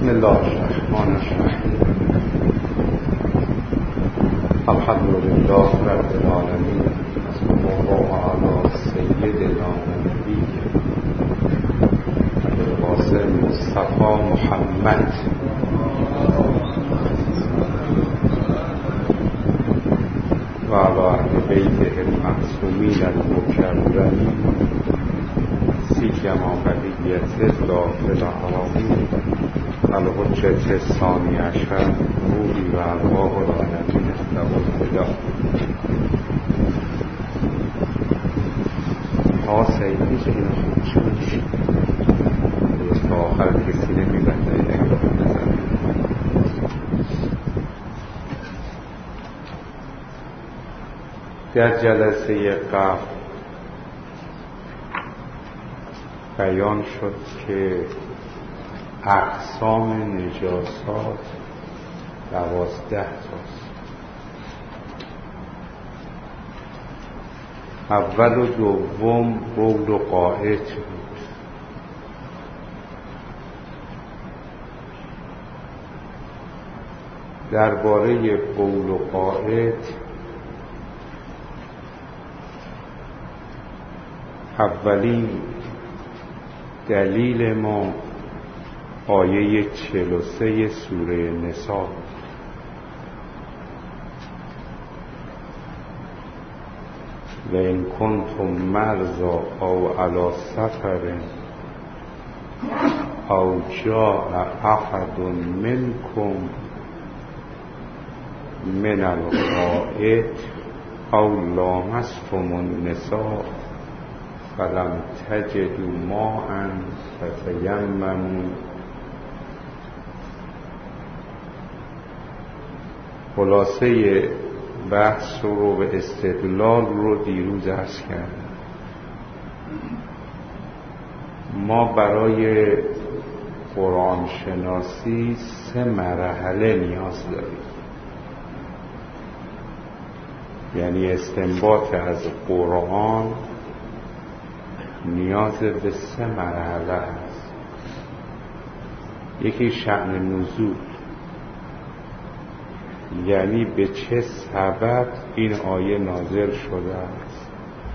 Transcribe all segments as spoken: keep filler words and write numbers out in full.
بسم الله الرحمن الرحیم. الحمد لله رب العالمین. صلی الله علی سیدنا نبی ابوالقاسم مصطفی محمد و علی اهل بیته المعصومین المکرمین سیما بقیت داخل حرامین الحجة الثانی عشر نوری و ارواح العالمین استوالفدا. ها سیدی که این خودشو میشید درست تا آخر کسی نمیبنده این اگه نظر. در جلسه قبل بیان شد که اقسام نجاسات دوازده تاست. اول و دوم بول و غائط بود. درباره بول و غائط اولین دلیل ما آیه چهل و سه سوره نساء. و این کنتم مرضی او علی سفر او جاء احد منکم من الغائط او لامستم النساء فلم تجدوا ماء فتیمموا. خلاصه بحث رو به استدلال رو دیروز عرض کردم. ما برای قرآن شناسی سه مرحله نیاز داریم، یعنی استنباط از قرآن نیاز به سه مرحله است. یکی شأن نزول، یعنی به چه سبب این آیه نازل شده است.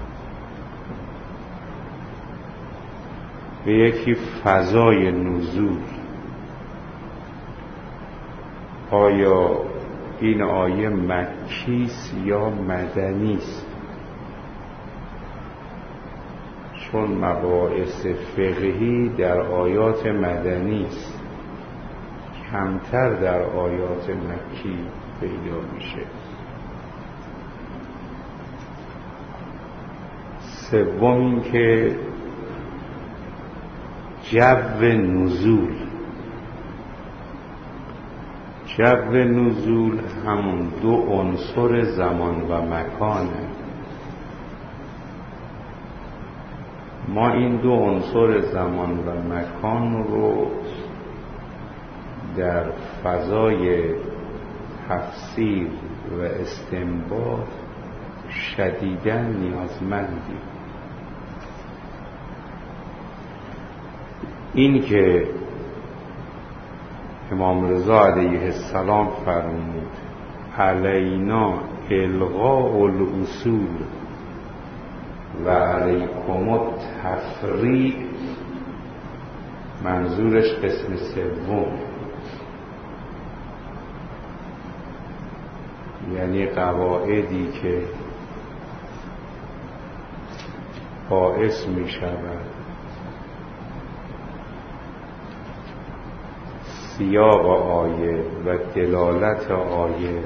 و یکی فضای نزول، آیا این آیه مکیست یا مدنیست؟ چون مباحث فقهی در آیات مدنی است، کمتر در آیات مکی پیدا میشه. سوم این که جو نزول، جو نزول همون دو عنصر زمان و مکانه. ما این دو عنصر زمان و مکان رو در فضای تفسیر و استنباط شدیداً نیازمندیم. این که امام رضا علیه السلام فرمود علینا الغاء الاصول و علیکم التفریع، منظورش قسم سوم، یعنی قواعدی که باعث می شود سیاق آیه و دلالت آیه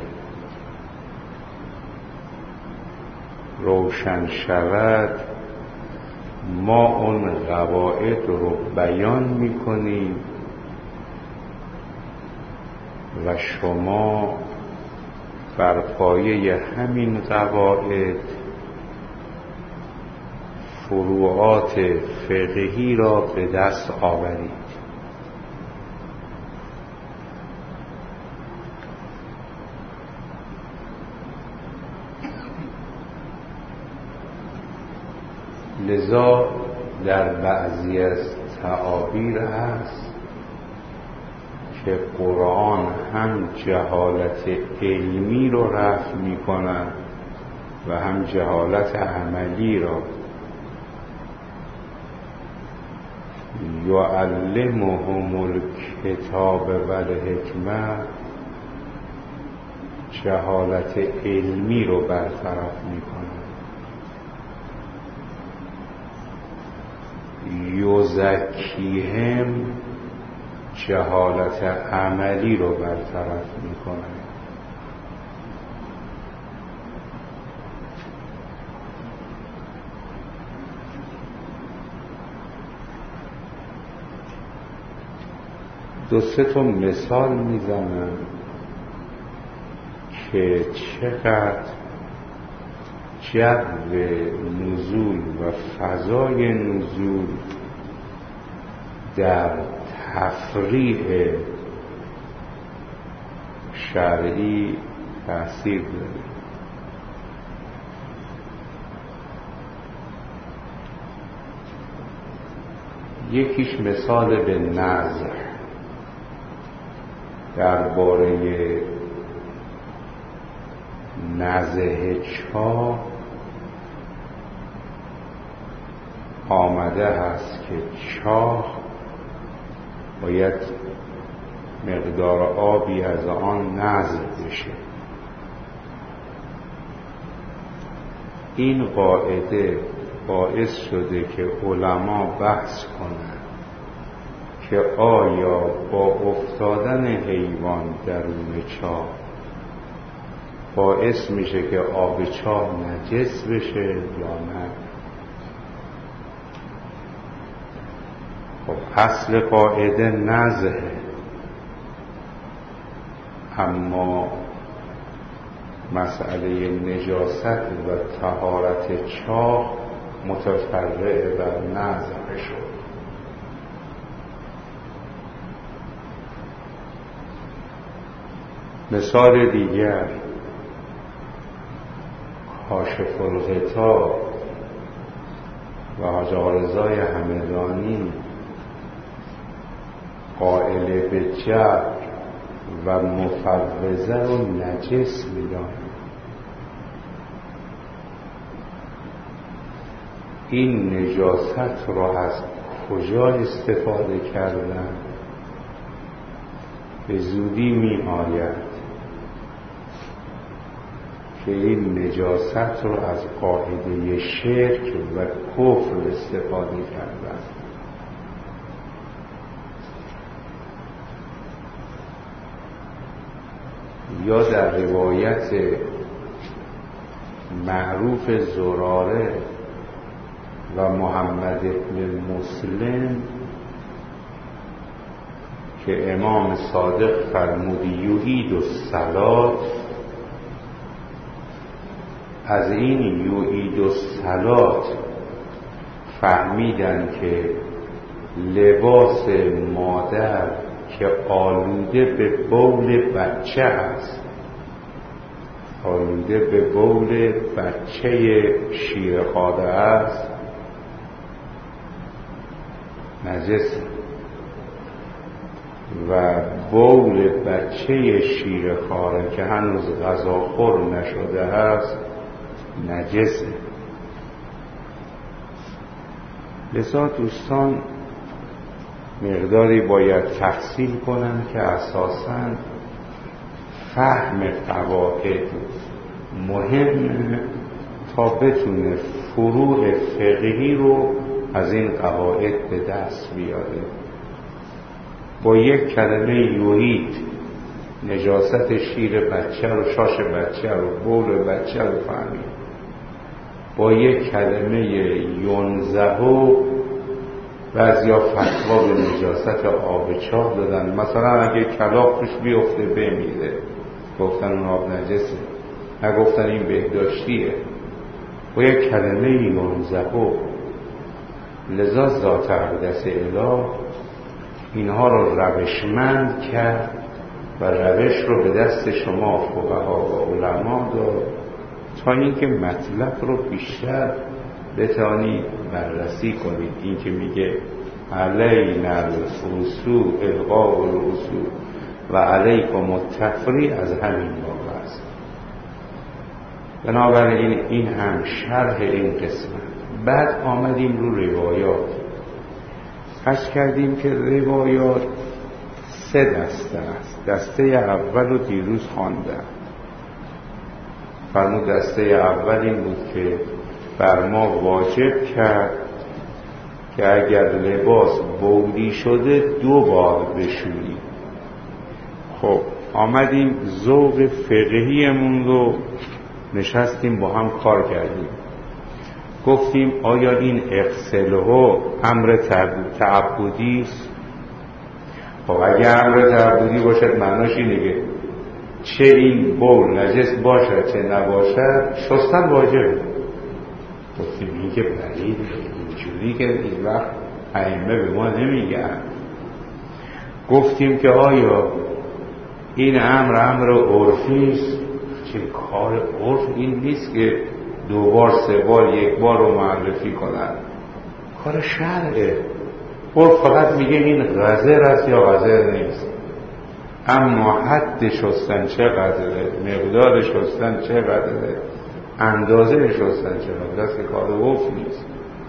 روشن شود، ما اون قواعد رو بیان می کنیم و شما بر پایه همین قواعد فروعات فقهی را به دست آورید. لذا در بعضی از تعابیر هست که قرآن هم جهالت علمی رو رفع می کند و هم جهالت عملی را. یعلمهم الکتاب و الحکمه، جهالت علمی رو برطرف می کند. یزکیهم، جهالت عملی رو برطرف می کند. دو سه تا مثال میزنم که چقدر جو نزول و فضای نزول در تفریع شرعی تأثیر داره. یکیش مثال به نظر درباره نزع چاه آمده هست که چاه باید مقدار آبی از آن نزع بشه. این قاعده باعث شده که علما بحث کنند که آیا با افتادن حیوان درون چاه باعث میشه که آب چاه نجس بشه یا نه؟ خب اصل قاعده نزعه، اما مسئله نجاست و طهارت چاه متفرع بر نزع شد. مثال دیگر کاشف الغطا و حاج آقا رضای همدانی قائل به جبر و مفوضه رو نجس میدانند. این نجاست رو از کجا استفاده کردن؟ به زودی می آید که این نجاست رو از قاعده شرک و کفر استفاده کردن. یا در روایت معروف زراره و محمد ابن مسلم که امام صادق فرمود یعید الصلاة، از این یعید الصلاة فهمیدن که لباس مادر که آلوده به بول بچه است، آلوده به بول بچه شیرخواره است، نجس، و بول بچه شیرخواره که هنوز غذاخور نشده است نجسه. لذا دوستان مقداری باید تحصیل کنن که اساساً فهم قواعد مهم تا بتونه فروع فقهی رو از این قواعد به دست بیاره. با یک کلمه یوهید نجاست شیر بچه رو، شاش بچه رو، بول بچه رو فهمید. با یک کلمه ینزهو بعضیا فتوا به نجاست آب چاه دادن. مثلا اگه کلاغ توش بیفته بمیره، گفتن اون آب نجسه، نگفتن این بهداشتیه. با یک کلمه ینزهو. لذا ذات اقدس اله اینها رو روشمند کرد و روش رو به دست شما فقها و علما داد تا اینکه مطلب رو بیشتر بتوانید بررسی کنید. این که میگه علینا الفسوق القاء الرسول و علیکم التفریع از همین باب است. بنابراین این هم شرح این قسمت. بعد آمدیم رو روایات. عرض کردیم که روایات سه دسته است. دسته اول رو دیروز خواندم. فرمود دسته اول این بود که بر ما واجب کرد که اگر لباس بولی شده دو بار بشوییم. خب آمدیم ذوق فقهیمون رو نشستیم با هم کار کردیم. گفتیم آیا این اغسله امر تعبدی است؟ خب اگه امر تعبدی باشد معناش اینه که چه این بول نجس باشد چه نباشد شستن واجبه. گفتیم این که بعید اینجوری که این وقت ائمه به ما نمیگن. گفتیم که آیا این امر امر عرفی است؟ چه کار عرف این نیست که دو بار سه بار یک بار رو معرفی کنن، کار شرعه. عرف فقط میگه این غزر است یا غزر نیست، اما حد شستن چقدره، مقدار شستن چقدره، اندازه شستن چقدره، دست کار عرف نیست.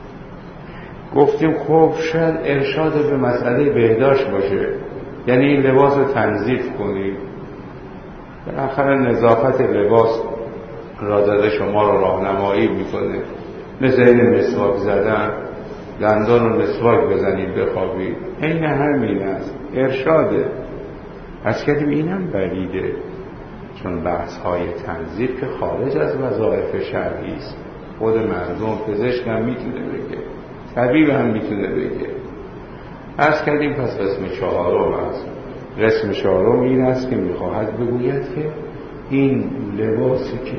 گفتیم خب شاید ارشاد به مسئله بهداشت باشه، یعنی این لباس رو تنظیف کنید. بالاخره نظافت لباس را داده شما رو راهنمایی میکنه. مثل این مسواک زدن، دندان رو مسواک بزنید بخوابید، این همین است، ارشاده. از کردیم اینم بریده، چون بحث های تنظیف که خارج از وظایف شرعی است. خود مردم پزشک هم میتونه بگه، طبیب هم میتونه بگه. از کردیم پس قسم چهارم است. قسم چهارم این است که میخواهد بگوید که این لباسی که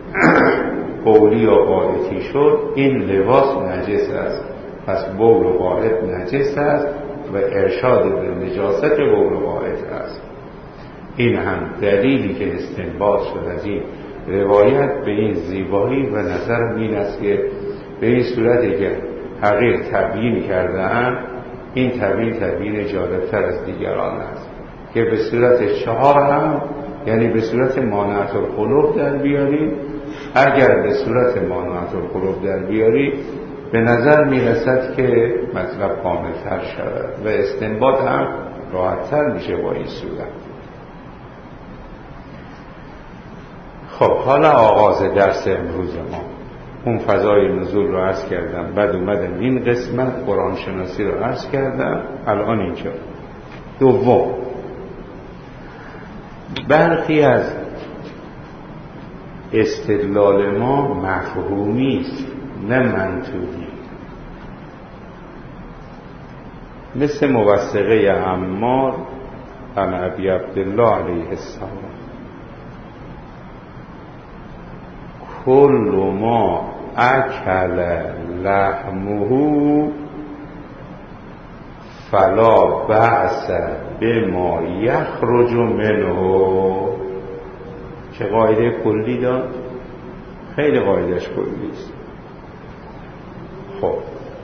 بولی یا غائطی شد این لباس نجس است، پس بول و غائط نجس است و ارشاد به نجاست بول و غائط است. این هم دلیلی که استنباط شد از این روایت به این زیبایی و نظر این است که به این صورتی که حقیق تبیین کرده‌اند، این تبیین تبیین جالبتر از دیگران است که به صورت چهار هم، یعنی به صورت مانعت القلوب در بیاریم. اگر به صورت مانعت القلوب در بیاری به نظر میرسد که مطلب کاملتر شود و استنباط هم راحتتر میشه با این صورت. خب حالا آغاز درس امروز ما، اون فضای نزول رو عرض کردم، بعد اومدم این قسمت قرآن شناسی رو عرض کردم. الان اینجا دوم، برخی از استدلال ما مفهومی است نه منطوقی، مثل موثقه عمار عن ابی عبدالله علیه السلام، کل ما اکل لحمه فلا بأس بما یخرج منه. چه قاعده کلی داد؟ خیلی قاعدش کلی است. خب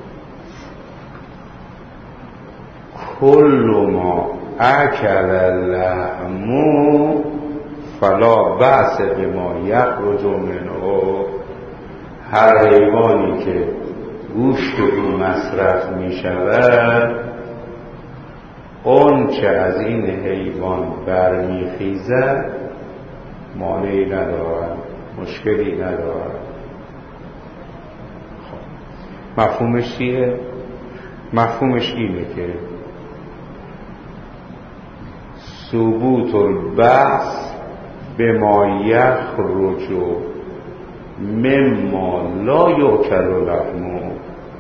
کل ما اکل لحمه فلا بأس بما یخرج منه، هر حیوانی که گوشت او مصرف می شود، اون چه از این حیوان برمیخیزد مانعی ندارد، مشکلی ندارد. خب مفهومش چیه؟ مفهومش اینه که ثبوت البعث بما یخرج مما لا یؤکل لحمه،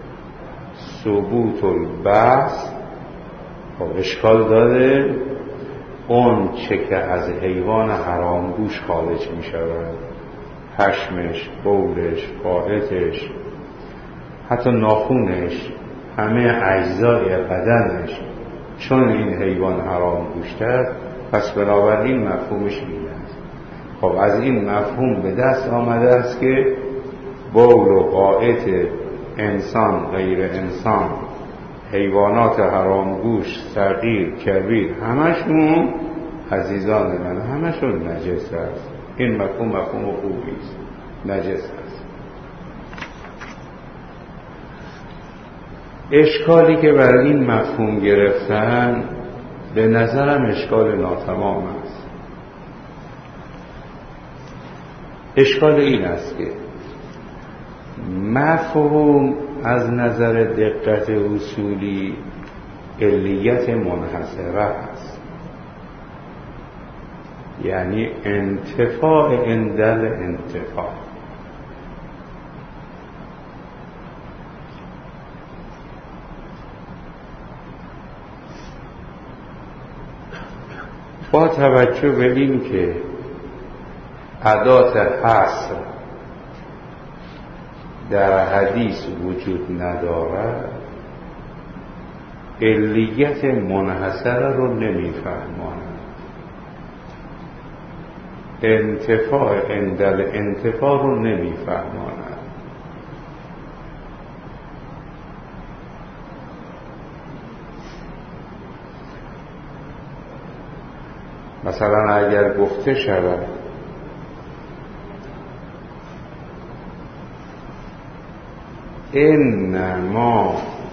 ثبوت البعث. خب اشکال داره اون چه که از حیوان حرام گوش خارج می شود، پشمش، بولش، غائطش، حتی ناخونش، همه اجزای بدنش، چون این حیوان حرام گوشت است، پس بنابراین مفهومش این است. خب از این مفهوم به دست آمده است که بول و غائط انسان غیر انسان حیوانات حرامگوش، صغیر، کبیر، همشون عزیزان من، همشون نجس است. این مفهوم مفهوم خوبی است، نجس است. اشکالی که برای این مفهوم گرفتن به نظرم اشکال ناتمام است. اشکال این است که مفهوم از نظر دقت اصولی علیت منحصره است، یعنی انتفاع اندل انتفاع. با توجه به این که ادات حصر در حدیث وجود ندارد، علیت منحصره رو نمیفهماند. انتفاع اندل انتفاع رو نمیفهماند. مثلا اگر گفته شود انما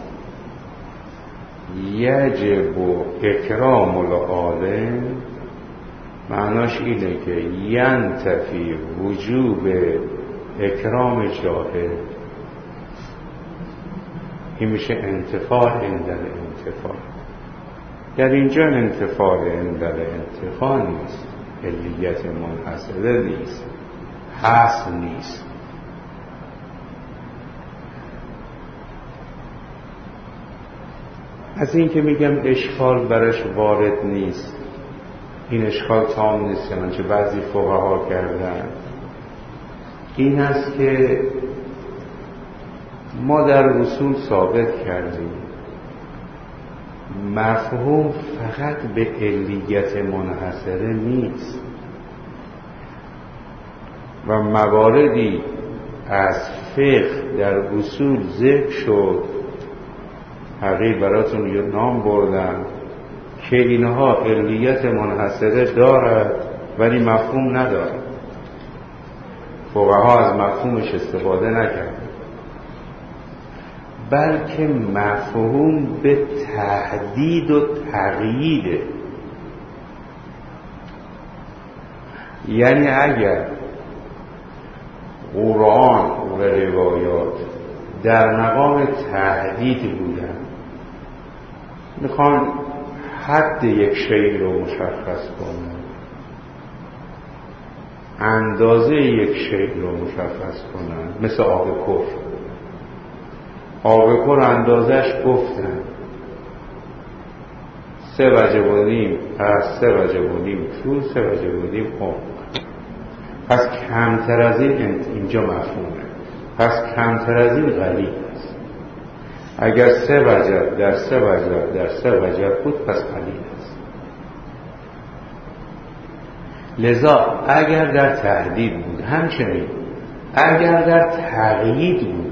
یجب اکرام العالم، معناش اینه که ینتفی وجوب اکرام جاهل. این میشه انتفاع اندل انتفاع. در اینجا انتفاع اندل انتفاع نیست، علیت منحصره نیست، حصر نیست. از این که میگم اشکال برش وارد نیست، این اشکال تام نیست، چنانچه بعضی فقها کردن، این است که ما در اصول ثابت کردیم مفهوم فقط به علیت منحصره نیست و مواردی از فقه در اصول ذکر شد، حقیق براتون یه نام بردم که اینها علیت منحصره دارد ولی مفهوم ندارد. فقها از مفهومش استفاده نکرد، بلکه مفهوم به تحدید و تقییده. یعنی اگر قرآن و روایات در مقام تحدید بودن، میخوان حد یک شیء رو مشخص کنن، اندازه یک شیء رو مشخص کنن، مثل آب کفر. آب کفر اندازش گفتن سه وجه بودیم، پس سه وجه بودیم طول، سه وجه بودیم عمق. پس کمتر از این اینجا مفهومه، پس کمتر از این غلیظ است. اگر سه وجه در سه وجه در سه وجه بود پس غلیظ است. لذا اگر در تحدید بود، همچنین اگر در تقیید بود،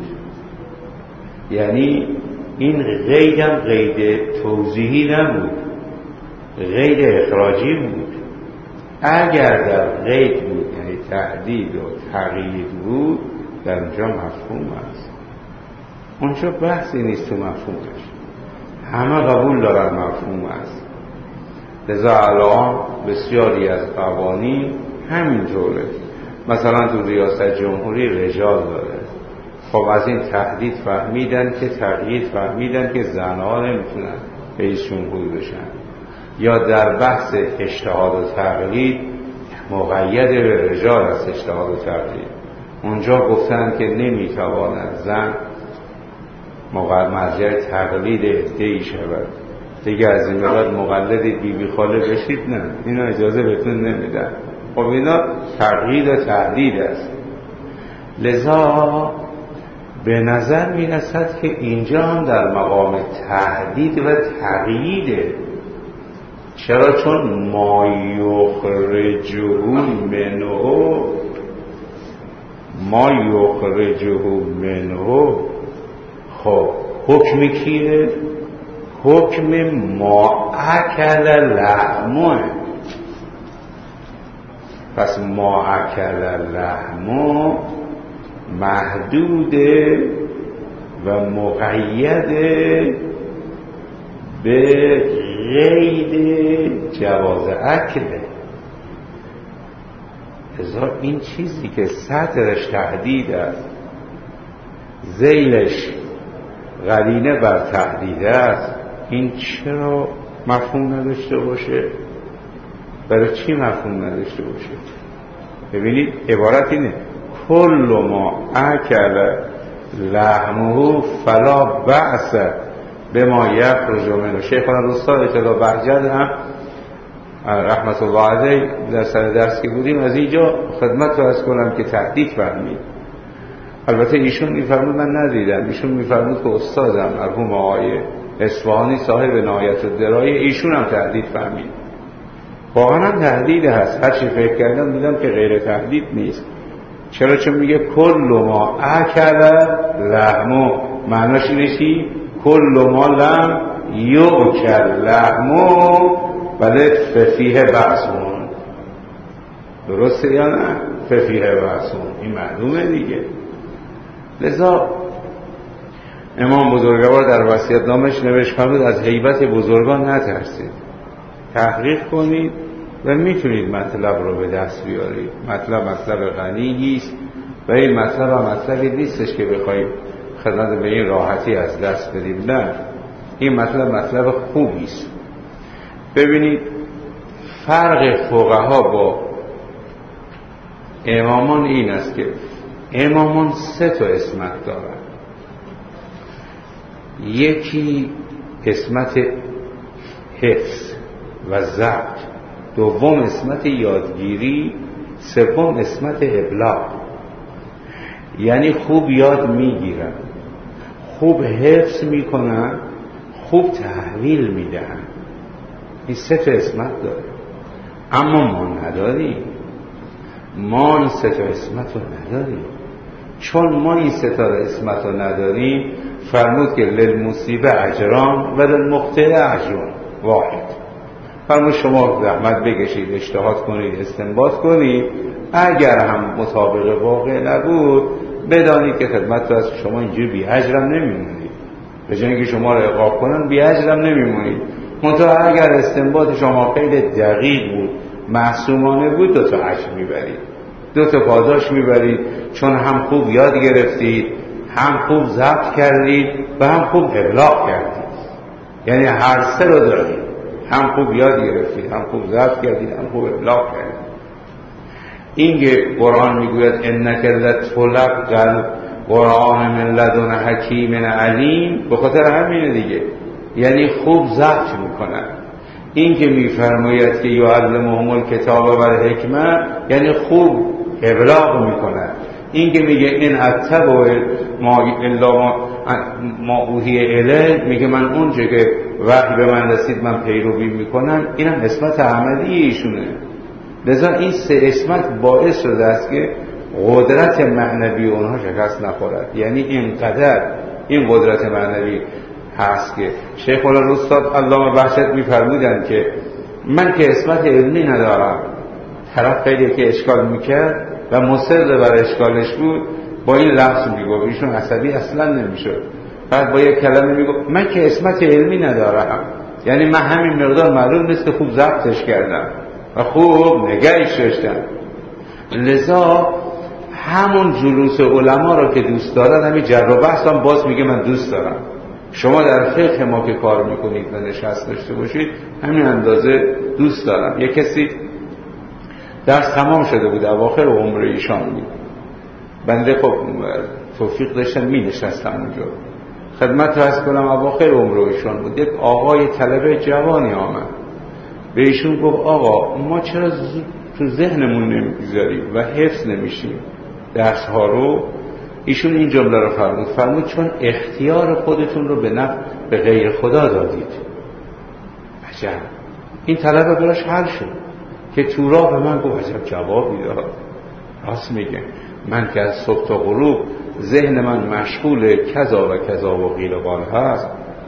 یعنی این قیدم قید توضیحی نبود، قید اخراجی بود. اگر در قید بود یعنی تحدید و تقیید بود، در اونجا مفهوم است. اونجا بحثی نیست تو مفهومش، همه قبول دارن مفهوم است. لذا الان بسیاری از قوانین همینطوره. مثلا تو ریاست جمهوری رجال داره، خب از این تحدید فهمیدن که تقیید فهمیدن که زنها نمیتونن رئیس جمهور بشن. یا در بحث اجتهاد و تقلید مقید به رجال است اجتهاد و تقلید، اونجا گفتن که نمیتواند زن مرجع تقلید عده‌ای شود، دیگه از این بعد مقلد بی بی خاله بشید، نه، اینا اجازه بهتون نمیدن. خب اینا تقلید و تحدید است. لذا به نظر می رسد که اینجا هم در مقام تحدید و تقییده. چرا؟ چون ما یخرجه منه، ما یخرجه منه، خب حکم کیه؟ حکم ما اکل لحمه. پس ما اکل لحمه محدوده و مقیده به غیر جواز اکله. ازا این چیزی که صدرش تهدید است، ذیلش قرینه بر تهدید است، این چرا مفهوم نداشته باشه؟ برای چی مفهوم نداشته باشه؟ ببینید عبارت اینه کل ما اکل لحمه فلا بأس به ما یخرج منه. شیخ الاستاد اطلاع بهجت هم رحمت الله علیه در سر درس که بودیم از اینجا خدمت رو از کنم که تهدید فرمید. البته ایشون میفرمود من ندیدم، ایشون میفرمود که استادم مرحوم آقای اصفهانی صاحب نهایت الدرایه ایشون هم تهدید فرمید. واقعا هم تهدید هست. هر چی فکر کردم دیدم که غیر تهدید نیست. چرا؟ چون میگه کل ما اکل لحمه، معناش اینه چی؟ کل ما لم یؤکل لحمه بله ففیه بأسون. درسته یا نه؟ ففیه بأسون، این معلومه دیگه. لذا امام بزرگوار در وصیت‌نامش نوشت فرمود از هیبت بزرگان نترسید، تحقیق کنید و میتونید مطلب رو به دست بیارید. مطلب مطلب غنی است و این مطلب هم مطلبی نیستش که بخوایم خدمت به این راحتی از دست بدیم. نه، این مطلب مطلب خوبی است. ببینید فرق فقها با امامان این است که امامان سه تا اسمت دارن. یکی اسمت حفظ و ضبط، دوم اسمت یادگیری، سوم اسمت ابلاغ. یعنی خوب یاد میگیرن، خوب حفظ میکنن، خوب تحویل میدهن. این سه تا اسمت داره. اما ما نداریم، ما این سه تا اسمت رو نداریم. چون ما این سه تا اسمت رو نداریم فرمود که للمصیبه اجران و للمخطئ اجران واحد. فرمود شما زحمت بکشید، اجتهاد کنید، استنباط کنید، اگر هم مطابق واقع نبود بدانید که خدمت رو از شما اینجور بی اجرم نمیمونید. به جای اینکه شما رو عقاب کنن بی اجرم نمیمونید. منتها اگر استنباط شما خیلی دقیق بود، معصومانه بود، دو تا اجر میبرید، دو تا پاداش میبرید. چون هم خوب یاد گرفتید، هم خوب ضبط کردید و هم خوب ابلاغ کردید. یعنی هر سه رو دارید، هم خوب یاد گرفتید، هم خوب ضبط کردید، هم خوب ابلاغ کردید. این که قرآن میگوید انک لتلقی قرآن من لدن حکیم علیم، به خاطر همینه دیگه. یعنی خوب ضبط میکنن. این که میفرماید که یعلمهم الکتاب و الحکمه یعنی خوب ابلاغ میکنن. این که میگه این اتبع ما الا ما اوحی الیه، میگه من اونجا که وحی به من رسید من پیروی میکنم، اینم اسمت عملی ایشونه. لذا این سه اسمت باعث شده است که قدرت معنوی اونها شکست نخورد. یعنی اینقدر این قدرت معنوی هست که شیخ الاستاد علامه بهجت میفرمودند که من که اسمت علمی ندارم، طرف خیلی که اشکال میکرد و مصر بر اشکالش بود با این لفظ میگفت، ایشون عصبی اصلا نمیشد، بعد با یک کلمه میگفت من که اسمت علمی ندارم، یعنی من همین مقدار معلوم نیست که خوب ضبطش کردم و خوب نگهش داشتم. لذا همون جلوس علما رو که دوست دارن، همین جر و بحث هم باز میگه من دوست دارم. شما در فقه ما که کار میکنید و نشست داشته باشید همین اندازه دوست دارم. یک کسی درس تمام شده بود، اواخر عمر ایشان بود، بنده خب توفیق داشتم می نشستم اونجا خدمت رو از کنم، اواخر عمر ایشان بود. یک آقای طلبه جوانی آمد به ایشون گفت آقا ما چرا تو ذهنمون نمیگذاریم و حفظ نمیشیم درس ها رو؟ ایشون این جمله رو فرمود، فرمود چون اختیار خودتون رو به نفع به غیر خدا دادید. عجب. این طلبه براش حل شد که تو راه به من گفت عجب جوابی داد، راست میگه، من که از صبح تا غروب ذهن من مشغول کذا و کذا و قیل و قال هست،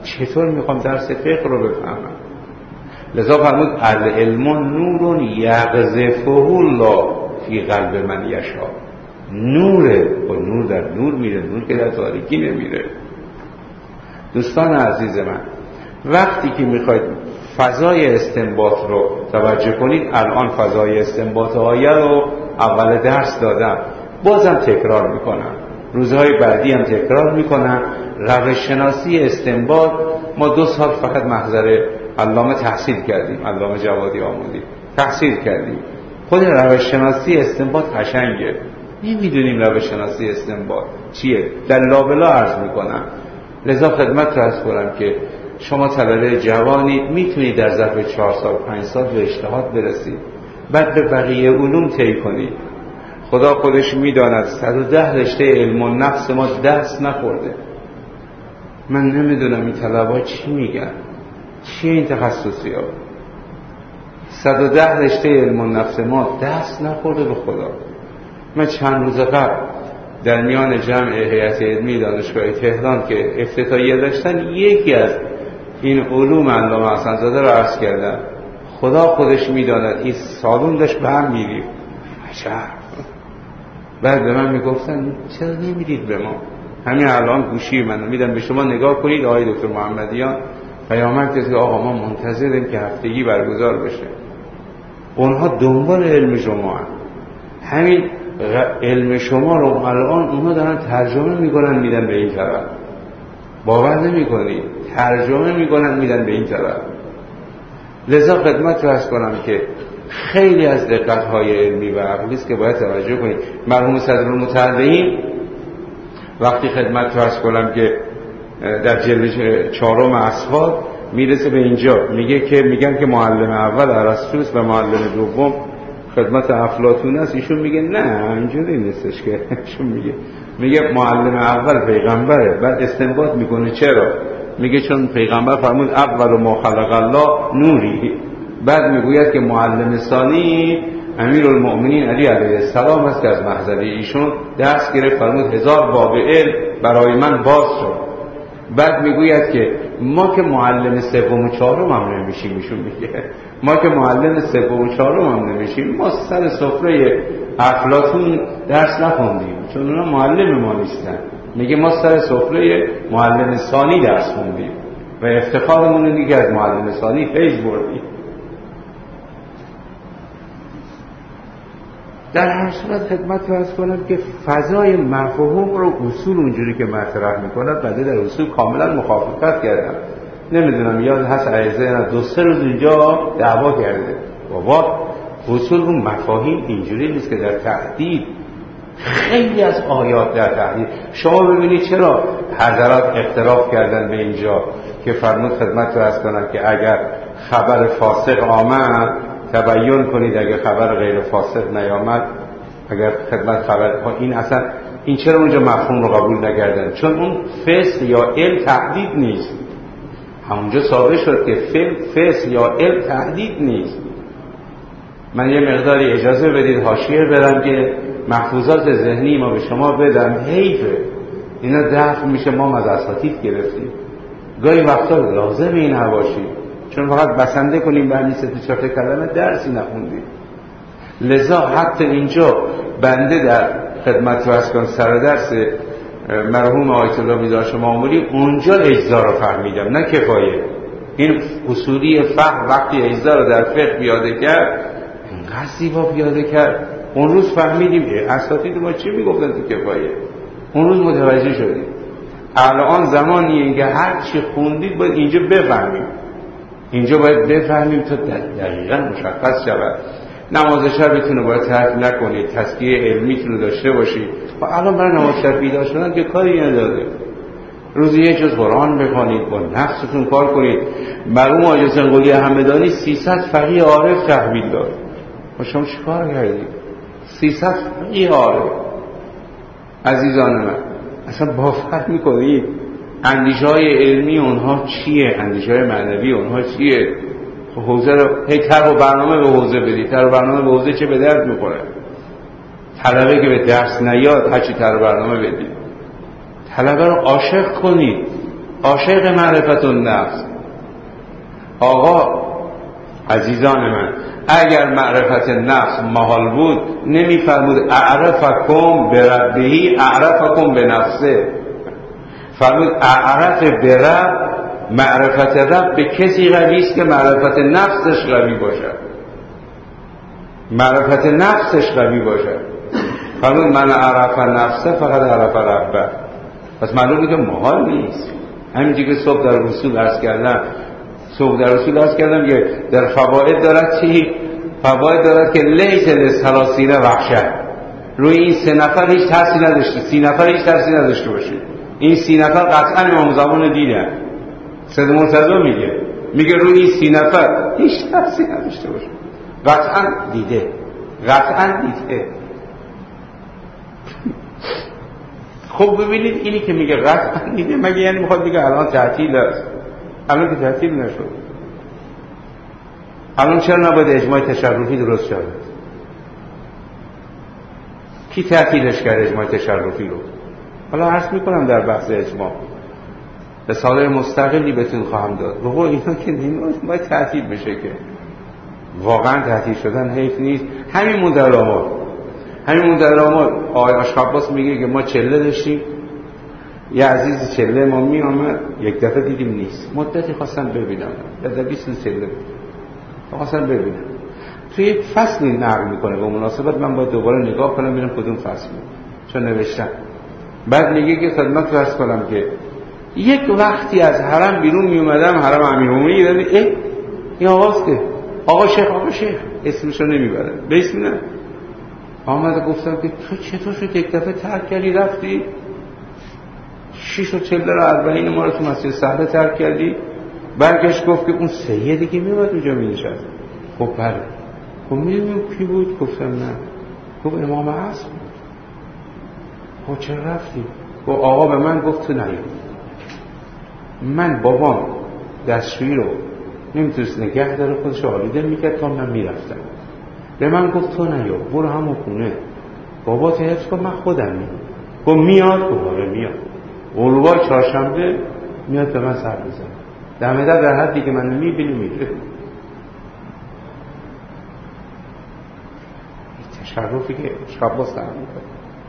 چطور میخوام درس فقه رو بفهمم؟ لذا فرمود العلم نور یقذفه الله فی قلب من یشاء. نوره، با نور در نور میره، نور که در تاریکی نمیره. دوستان عزیز من، وقتی که میخواید فضای استنباط رو توجه کنید، الان فضای استنباط آیه رو اول درس دادم، بازم تکرار میکنم، روزهای بعدی هم تکرار میکنم. روش شناسی استنباط ما دو سال فقط محضر علامه تحصیل کردیم، علامه جوادی آمودی تحصیل کردیم. خود روش شناسی استنباط قشنگه، نمیدونیم روش شناسی استنباط چیه، در لابلا عرض میکنم. لذا خدمت رو عرض کنم که شما طلبه جوانی میتونید در ظرف چهار سال پنج سال به اجتهاد برسید، بعد به بقیه علوم طی کنید. خدا خودش میداند صد و ده رشته علم و نفس ما دست نخورده. من نمیدونم این طلبه چی میگن، چی این تخصصی ها. صد و ده رشته علم و نفس ما دست نخورده به خدا. من چند روز قبل در میان جمع هیئت علمی دانشگاه تهران که افتتاحیه داشتن، یکی از این علوم علامه حسن‌زاده رو عرض کردم. خدا خودش میداند این سالون داشت به هم میریم. بعد به من میگفتن چرا نمیدید به ما؟ همین الان گوشی من میدم به شما نگاه کنید. آقای دکتر محمدیان پیامک داد که آقا ما منتظریم که هفتگی برگزار بشه. اونها دنبال علم شما هم. همین علم شما رو الان اونها دارن ترجمه میکنن میدن به این طرف. باور نمیکنید، ترجمه میکنن میدن به این طرف. لذا خدمت رو عرض کنم که خیلی از دقت‌های علمی و عقلی است که باید توجه کنید. مرحوم صدرالمتعلقین وقتی خدمت رو عرض کنم که در جلد چهارم اسواد میرسه به اینجا، میگه که میگن که معلم اول ارسطو و معلم دوم خدمت افلاطون است. ایشون میگه نه اینجوری نیستش که ایشون میگه میگه معلم اول پیغمبره. بعد استنباط میکنه چرا؟ میگه چون پیغمبر فرمود اول ما خلق الله نوری. بعد میگوید که معلم ثانی امیرالمؤمنین علی علیه السلام است که از محضر ایشون درس گرفت، فرمود هزار باب علم برای من باز شد. بعد میگوید که ما که معلم سوم و چهارم هم نمیشیم. ایشون میگه ما که معلم سوم و چهارم هم نمیشیم، ما سر سفره افلاطون درس نخوندیم چون اونا معلم ما نیستن. میگه ما سر سفره معلم ثانی درس خوندیم و افتخارمون اینه که از معلم ثانی فیض بردیم. در هر صورت خدمت رو عرض کنم که فضای مفهوم رو اصول اونجوری که مطرح میکنند بعد در اصول کاملا مخالفت کردم. نمیدونم یاد هست عیزه دو سه روز اینجا دعوا کرده. بابا اصول رو مفاهیم اینجوری نیست که در تهدید خیلی از آیات در تهدید. شما ببینید چرا حضرات اختلاف کردن به اینجا که فرمود خدمت رو عرض کنم که اگر خبر فاسق آمد تبیین کنید، اگر خبر غیر فاسق نیامد اگر خدمت خبر این اصلا این چرا اونجا مفهوم رو قبول نکردن؟ چون اون فسق یا علم تهدید نیست. همونجا ثابت شد که فسق یا علم تهدید نیست. من یه مقداری اجازه بدید حاشیه برم که محفوظات ذهنی ما به شما بدم. حیفه اینا دفع میشه، ما از اساتید گرفتیم. گاهی وقتا لازم این نباشید چون فقط بسنده کنیم به همین سه تا چهار کلمه درسی نخوندیم. لذا حتی اینجا بنده در خدمت عرض کنم سر درس مرحوم آیت الله بیدارش معمولی اونجا اجزا رو فهمیدم، نه کفایه. این اصولی فهم وقتی اجزا رو در فقه پیاده کرد اینقدر زیبا پیاده کرد، اون روز فهمیدیم اساتید ما چی میگفتن تو کفایه. اون روز متوجه شدیم. الان زمانیه که هر چی خوندید باید اینجا بفهمیم، اینجا باید بفهمیم تا دقیقا مشخص شود. نماز شبتون رو باید ترک نکنید، تزکیه علمیتون رو داشته باشید. و الان برای نماز شب بیدار شدن که کاری نداره. روزی یه جز قرآن بخونید، با نفستون کار کنید. مرحوم حاجی سنقلی همدانی سیصد فقیه عارف تحویل داد. و شما چیکار کردید؟ سیصد فقیه عارف. عزیزان من اصلا باور میکنید اندیشه های علمی اونها چیه؟ اندیشه های معنوی اونها چیه؟ حوزه رو هی تر و برنامه به حوزه بدید. تر و برنامه به حوزه چه به درد میخوره؟ طلبه که به درس نیاد هرچی تر و برنامه بدید. طلبه رو عاشق کنید. عاشق معرفت النفس. آقا عزیزان من، اگر معرفت نفس محال بود نمیفرمود اعرفکم بربهی اعرفکم به نفسه، فرمود اعرف برب، معرفت رب به کسی قوی است که معرفت نفسش قوی باشد، معرفت نفسش قوی باشد. فرمود من عرف نفسه فقط عرف ربه. پس معلومه که محال نیست. همینجوری که صبح در رسول عرض کردم صبح در رسول عرض کردم که در فواید دارد چی؟ فواید دارد که لیس للثلاثین وحشه، روی این سه نفر هیچ تأثیر نداشته، سی نفر هیچ تأثیر نداشته باشه. این سی نفر قطعا امام زمان دیدن. سید مرتضی میگه میگه روی این سی نفر هیچ تأثیر نداشته باشه، قطعا دیده، قطعا دیده. خب ببینید اینی که میگه قطعا دیده مگه یعنی میخواد بگه الان تعطیل است؟ الان که تعطیل نشد. الان چرا نباید اجماع تشرفی درست شود؟ کی تعطیلش کرد اجماع تشرفی رو؟ حالا عرض میکنم در بحث اجماع رساله مستقلی بهتون خواهم داد. بابا اینا که نمیشه باید تعطیل بشه، که واقعا تعطیل شدن حیف نیست. همین مدرامات همین مدرامات آقای آشخاباس میگه که ما چله داشتیم، یه عزیز چله ما می آمد یک دفعه دیدیم نیست، مدتی خواستم ببینم، در بیست چله خواستم ببینم. توی یک فصلی نقل میکنه به مناسبت من باید دوباره نگاه کنم ببینم کدوم فصل بود، چون نوشتم. بعد میگه که خدمت فرض کنم که یک وقتی از حرم بیرون می اومدم، حرم امیرالمومنین، دیدم اه این آقاست که آقا شیخ آقا شیخ اسمشو نمیبرن به اسم نه. آمده گفتم که تو چطور شد یک دفعه ترک کردی رفتی شیش و چله رو اربعین ما رو تو مسجد صحرا ترک کردی؟ برگشت گفت که اون سیدی که میومد اونجا می نشست. خب بله. خب میدونیم کی بود؟ گفتم نه. گفت امام عصر بود. خب چرا رفتی؟ گفت آقا به من گفت تو نیا. من بابام دستشویی رو نمیتونست نگه داره، خودش آلیده میکرد تا من میرفتم. به من گفت تو نیا، برو همون خونه بابا تو حفظ کن، من خودم میام. گفت میاد؟ دوباره میاد. غروبای چهارشنبه میاد به من سر بزن، دمه در در حدی که من میبینی میره. تشرفی که شباز دارم میکنه.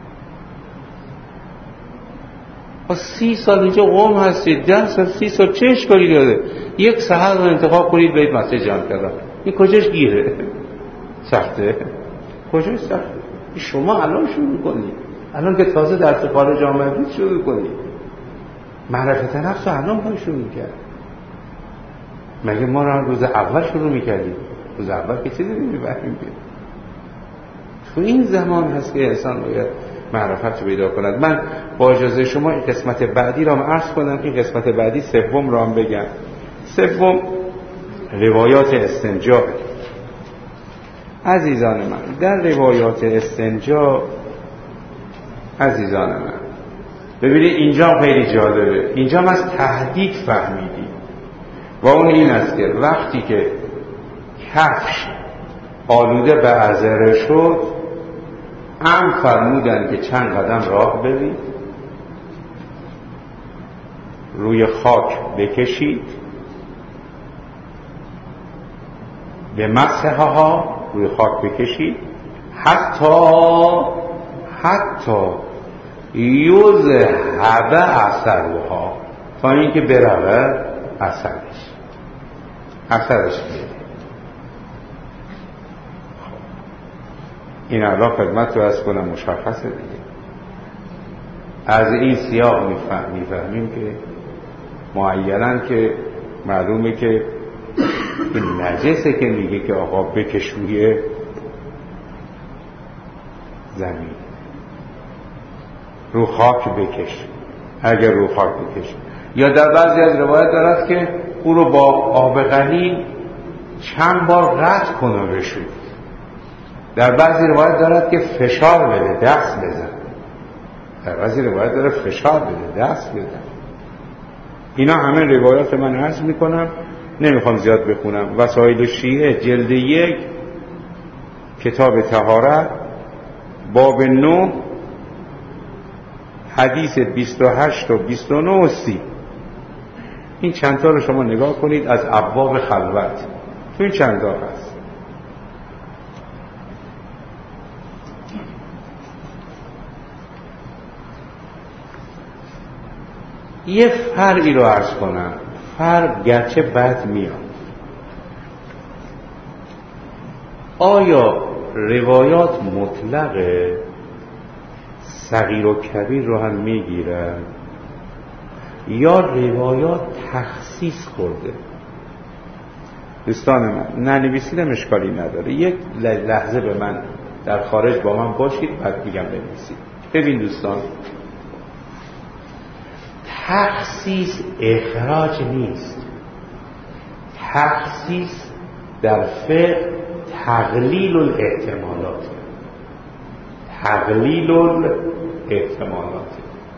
با سی سال اینجا قوم هستید، ده سال سی سال چه اشکالی داره؟ یک سحر رو انتخاب کنید برید مسجد جمع کردن، این کجاش گیره؟ سخته؟ کجاش سخته؟ شما الان شروع کنید، الان که تازه درس خارج آمدید شروع کنید. معرفت نفس رو الان باید شروع کرد. مگه ما رو روز اول شروع میکردیم؟ روز اول که چیزی نمیبریم که تو این زمان هست که انسان باید معرفت رو پیدا کند. من با اجازه شما این قسمت بعدی را هم عرض کنم، این قسمت بعدی سوم را هم بگم. سوم روایات استنجا. عزیزان من در روایات استنجا، عزیزان من ببینید اینجا خیلی جالبه، اینجا هم از تهدید فهمیدیم و اون این است که وقتی که کفش آلوده به عذره شد ام فرمودن که چند قدم راه برید، روی خاک بکشید، به مسحها روی خاک بکشید، حتی حتی یذهب اثرها، تا اینکه برود اثرش اثرش بیاد. این الان خدمت رو از کنم مشخصه دیگه. از این سیاق میفهمیم که معینا که معلومه که این نجسه که میگه که آقا بکش روی زمین، رو خاک بکش، اگر رو خاک بکش. یا در بعضی از روایت دارد که او رو با آب قلیل چند بار رد کنه بشود. در بعضی روایت دارد که فشار بده، دست بزن. در بعضی روایت داره فشار بده، دست بزن. اینا همه روایات من عرض میکنم، نمیخوام زیاد بخونم. وسائل شیعه جلد یک کتاب طهارت باب نه حدیث بیست و هشت و بیست و نه و سی این چند تا رو شما نگاه کنید از ابواب خلوت، تو این چند تا هست. یه فرقی رو عرض کنم، فرق گرچه بد میاد. آیا روایات مطلقه صغیر و کبیر رو هم میگیرن یا روایات تخصیص خورده؟ دوستان من ننویسیدم اشکالی نداره، یک لحظه به من در خارج با من باشید بعد میگم بنویسید. ببین دوستان، تخصیص اخراج نیست. تخصیص در فقه تقلیل الاحتمالات، تقلیل الاحتمالات.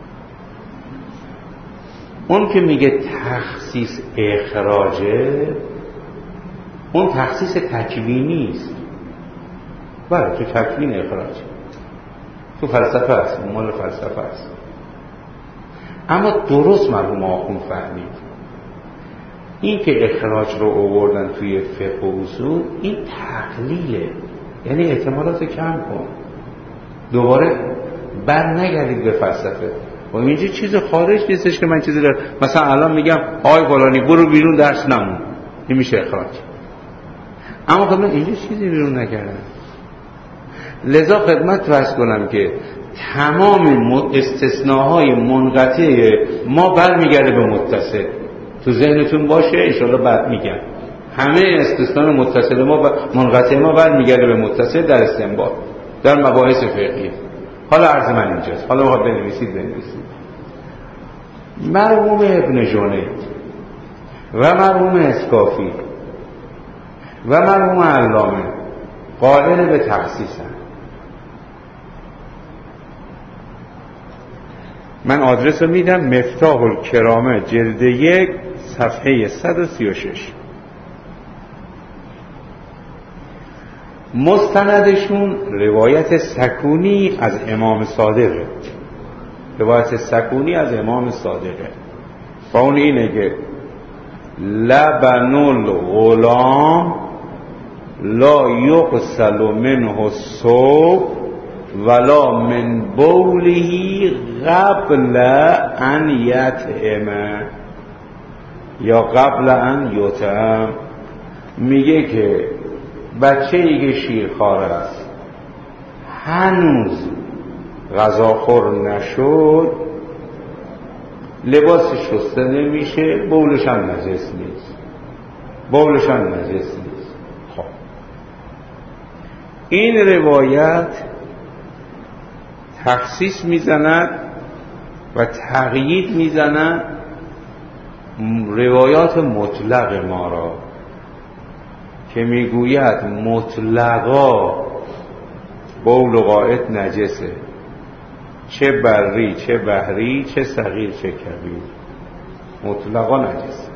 اون که میگه تخصیص اخراجه، اون تخصیص تکوینی است. بله تو تکوین اخراج، تو فلسفه است، مال فلسفه است. اما درست مرحوم آخوند فهمید این که اخراج رو آوردن توی فقه و اصول، این تقلیله، یعنی احتمالات کم کن، دوباره بر نگردید به فلسفه. و اینجا چیز خارج نیستش که من چیزی دارم مثلا الان میگم آی فلانی برو بیرون درس نمون، این میشه اخراج. اما خب من اینجا چیزی بیرون نکردم. لذا خدمت رس کنم که تمام استثناهای منقطع ما برمیگرده به متصل. تو ذهنتون باشه، انشالله بعد میگم همه استثناء متصل ما ب... منقطع ما برمیگرده به متصل در استنباط، در مباحث فقهی. حالا عرض من اینجاست، حالا باید بنویسید بنویسید. مرحوم ابن جنید و مرحوم اسکافی و مرحوم علامه قائل به تخصیصن. من آدرس رو میدم، مفتاح الکرامه جلد یک صفحه صد و سی و شش. مستندشون روایت سکونی از امام صادقه، روایت سکونی از امام صادقه و اون اینه که لبن الغلام لا یغسل منه الصبح ولا من بوله قبل ان یطعم یا قبل ان یطعم. میگه که بچه ای که شیرخوار است هنوز غذاخور نشد، لباسش شسته نمیشه، بولش هم نجس نیست، بولش هم نجس نیست. خب این روایت تخصیص میزند و تقیید میزند روایات مطلق ما را که میگوید مطلقا بول و غائط نجسه، چه بری چه بحری چه صغیر چه کبیر، مطلقا نجسه.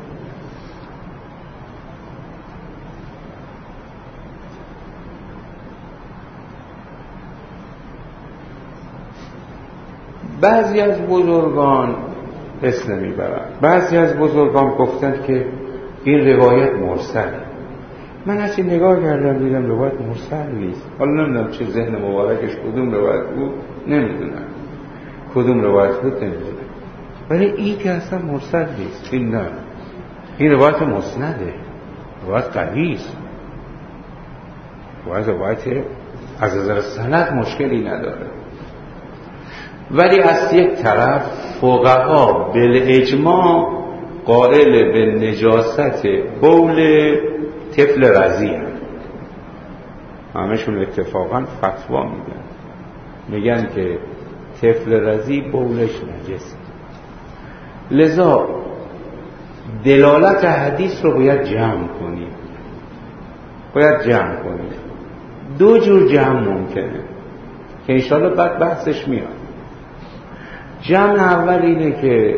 بعضی از بزرگان اسم نمیبرن، بعضی از بزرگان گفتند که این روایت مرسل. من هرچی نگاه کردم دیدم روایت مرسل نیست. حالا نمیدونم چه ذهن مبارکش کدوم روایت بود، نمیدونم کدوم روایت بود، نمیدونم، ولی این که اصلا مرسل نیست. این نه، این روایت مسنده، روایت قوی است، روایت روایت از نظر سند مشکلی نداره. ولی از یک طرف فقها بالاجماع قائل به نجاست بول طفل رضیع هم. همشون اتفاقا فتوا میدن، میگن که طفل رضیع بولش نجسه. لذا دلالت حدیث رو باید جمع کنیم، باید جمع کنیم. دو جور جمع ممکنه که انشاءالله بعد بحثش میاد. جمع اول اینه که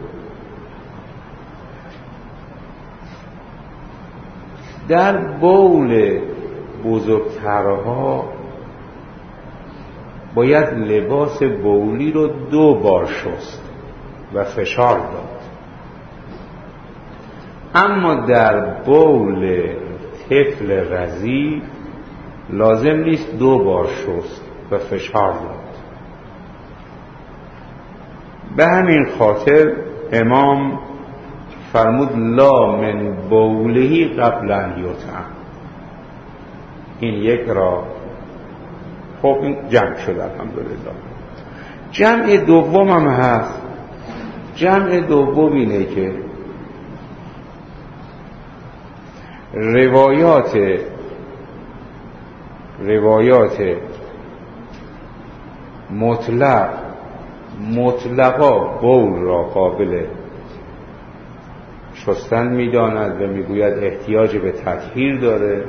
در بول بزرگترها باید لباس بولی رو دو بار شست و فشار داد. اما در بول طفل رضیع لازم نیست دو بار شست و فشار داد. به همین خاطر امام فرمود لا من بولهی قبل ان یطعم. این یک را خب این جمع شد الحمدلله. جمع دوم هم هست. جمع دوم اینه که روایات روایات مطلق مطلقا بول را قابل شستن میداند و میگوید احتیاج به تطهیر داره،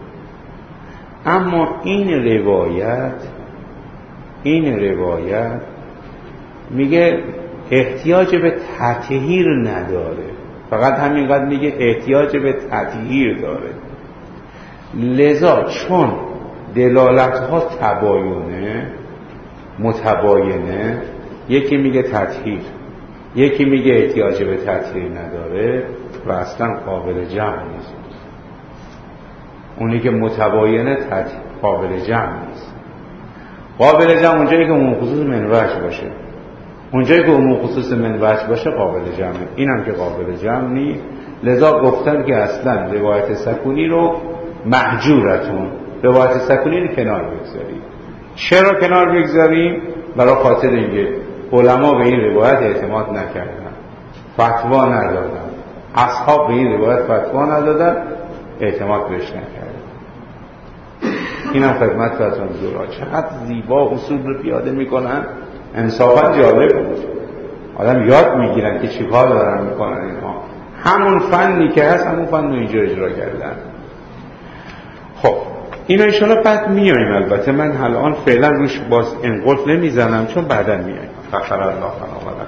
اما این روایت این روایت میگه احتیاج به تطهیر نداره، فقط همینقدر میگه احتیاج به تطهیر داره. لذا چون دلالتها تباینه متباینه، یکی میگه تطهیر یکی میگه احتیاج به تطهیر نداره و اصلا قابل جمع نیست. اونی که متباینه قابل جمع نیست. قابل جمع اونجایی که عموم خصوص منوج باشه، اونجایی که عموم خصوص منوج باشه قابل جمعه. اینم که قابل جمع نیست، لذا گفتن که اصلا روایت سکونی رو محجورتون، روایت سکونی رو کنار بگذاریم. چرا کنار بگذاریم؟ برای خاطر اینکه علما به این روایت اعتماد نکردن، فتوا ندادن، اصحاب به این روایت فتوا ندادن، اعتماد بهش نکردن. اینم خدمت فراتون حضور. چقدر زیبا اصول رو پیاده میکنن، انصافا جالب بود. آدم یاد میگیرن که چی کار دارن میکنن اینها. همون فنی که هست همون فن رو اینجا اجرا کردن. خب اینا ایشالا بعد میایم. البته من الان فعلا روش باز انقلف نمیزنم چون بعدا میایم. فخر الله تعالی.